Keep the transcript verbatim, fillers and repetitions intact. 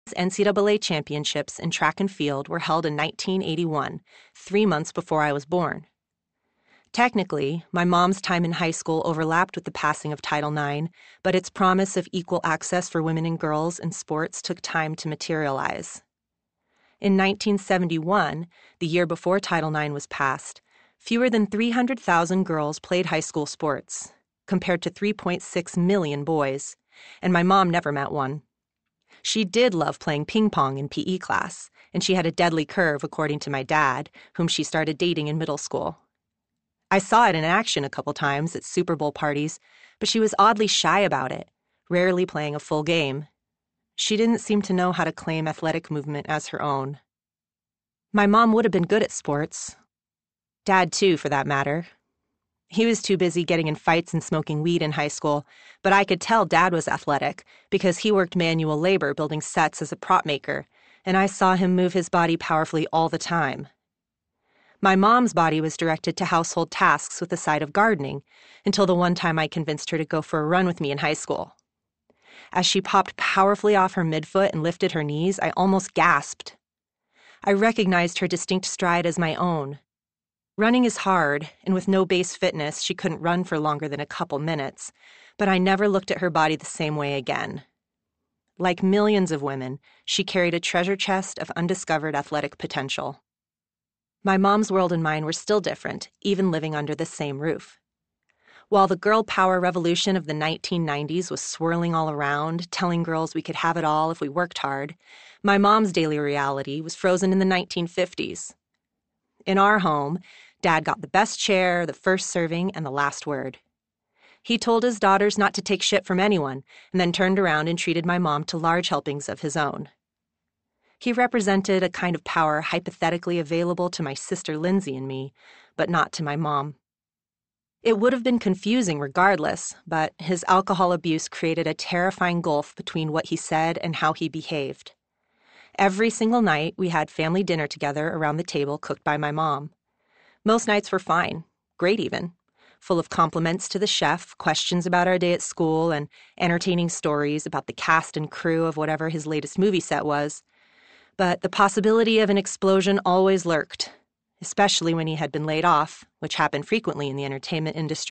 N C double A championships in track and field were held in nineteen eighty-one, three months before I was born. Technically, my mom's time in high school overlapped with the passing of Title nine, but its promise of equal access for women and girls in sports took time to materialize. In nineteen seventy-one, the year before Title nine was passed, fewer than three hundred thousand girls played high school sports, compared to three point six million boys, and my mom never met one. She did love playing ping pong in P E class, and she had a deadly curve, according to my dad, whom she started dating in middle school. I saw it in action a couple times at Super Bowl parties, but she was oddly shy about it, rarely playing a full game. She didn't seem to know how to claim athletic movement as her own. My mom would have been good at sports. Dad, too, for that matter. He was too busy getting in fights and smoking weed in high school, but I could tell Dad was athletic because he worked manual labor building sets as a prop maker, and I saw him move his body powerfully all the time. My mom's body was directed to household tasks with the side of gardening, until the one time I convinced her to go for a run with me in high school. As she popped powerfully off her midfoot and lifted her knees, I almost gasped. I recognized her distinct stride as my own. Running is hard, and with no base fitness, she couldn't run for longer than a couple minutes, but I never looked at her body the same way again. Like millions of women, she carried a treasure chest of undiscovered athletic potential. My mom's world and mine were still different, even living under the same roof. While the girl power revolution of the nineteen nineties was swirling all around, telling girls we could have it all if we worked hard, my mom's daily reality was frozen in the nineteen fifties. In our home, Dad got the best chair, the first serving, and the last word. He told his daughters not to take shit from anyone, and then turned around and treated my mom to large helpings of his own. He represented a kind of power hypothetically available to my sister Lindsay and me, but not to my mom. It would have been confusing regardless, but his alcohol abuse created a terrifying gulf between what he said and how he behaved. Every single night, we had family dinner together around the table cooked by my mom. Most nights were fine, great even, full of compliments to the chef, questions about our day at school, and entertaining stories about the cast and crew of whatever his latest movie set was. But the possibility of an explosion always lurked, especially when he had been laid off, which happened frequently in the entertainment industry.